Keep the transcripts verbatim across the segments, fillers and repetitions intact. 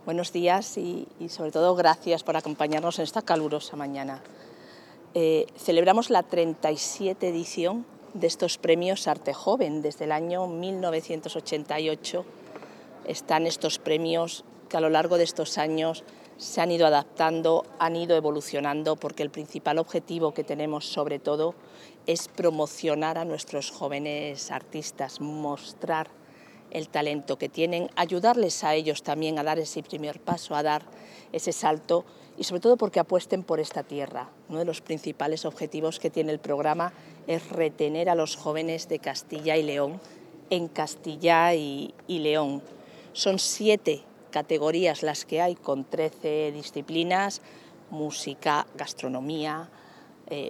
Buenos días y, y sobre todo gracias por acompañarnos en esta calurosa mañana. Eh, celebramos la treinta y siete edición de estos premios Arte Joven. Desde el año mil novecientos ochenta y ocho están estos premios que a lo largo de estos años se han ido adaptando, han ido evolucionando, porque el principal objetivo que tenemos sobre todo es promocionar a nuestros jóvenes artistas, mostrar el talento que tienen, ayudarles a ellos también a dar ese primer paso, a dar ese salto y sobre todo porque apuesten por esta tierra. Uno de los principales objetivos que tiene el programa es retener a los jóvenes de Castilla y León en Castilla y, y León. Son siete categorías las que hay, con trece disciplinas: música, gastronomía, eh,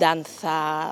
danza,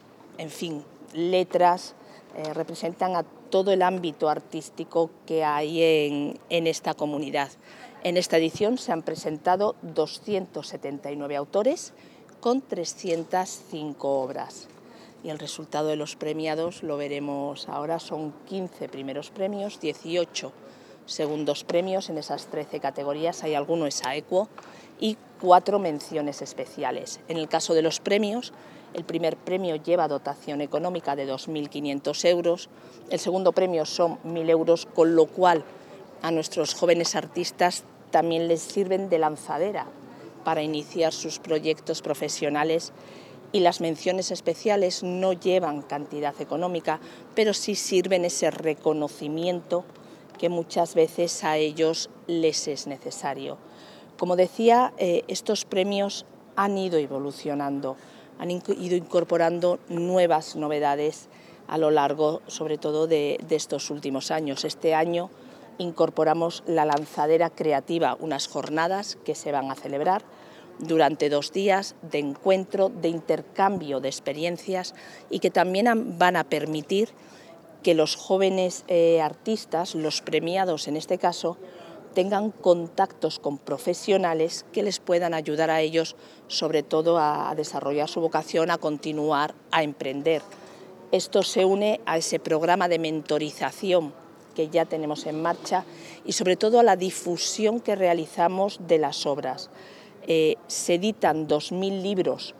en fin, letras. Eh, representan a todo el ámbito artístico que hay en, en esta comunidad. En esta edición se han presentado doscientos setenta y nueve autores con trescientas cinco obras. Y el resultado de los premiados lo veremos ahora. Son quince primeros premios, dieciocho segundos premios en esas trece categorías, hay alguno exaequo, y cuatro menciones especiales. En el caso de los premios, el primer premio lleva dotación económica de dos mil quinientos euros, el segundo premio son mil euros, con lo cual a nuestros jóvenes artistas también les sirven de lanzadera para iniciar sus proyectos profesionales, y las menciones especiales no llevan cantidad económica, pero sí sirven ese reconocimiento que muchas veces a ellos les es necesario. Como decía, eh, estos premios han ido evolucionando, han ido incorporando nuevas novedades a lo largo, sobre todo, de, de estos últimos años. Este año incorporamos la lanzadera creativa, unas jornadas que se van a celebrar durante dos días de encuentro, de intercambio de experiencias, y que también van a permitir que los jóvenes eh, artistas, los premiados en este caso, tengan contactos con profesionales que les puedan ayudar a ellos, sobre todo a, a desarrollar su vocación, a continuar, a emprender. Esto se une a ese programa de mentorización que ya tenemos en marcha y sobre todo a la difusión que realizamos de las obras. Eh, se editan dos mil libros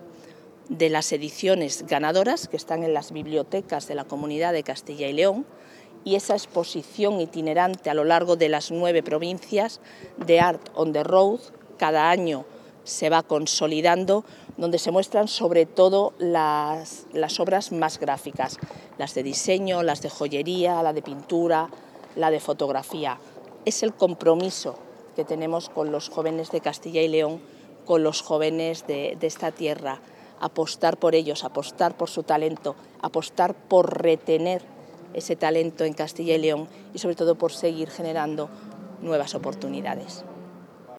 de las ediciones ganadoras, que están en las bibliotecas de la Comunidad de Castilla y León, y esa exposición itinerante a lo largo de las nueve provincias de Art on the Road cada año se va consolidando, donde se muestran sobre todo las, las obras más gráficas, las de diseño, las de joyería, la de pintura, la de fotografía. Es el compromiso que tenemos con los jóvenes de Castilla y León, con los jóvenes de, de esta tierra, apostar por ellos, apostar por su talento, apostar por retener ese talento en Castilla y León y sobre todo por seguir generando nuevas oportunidades.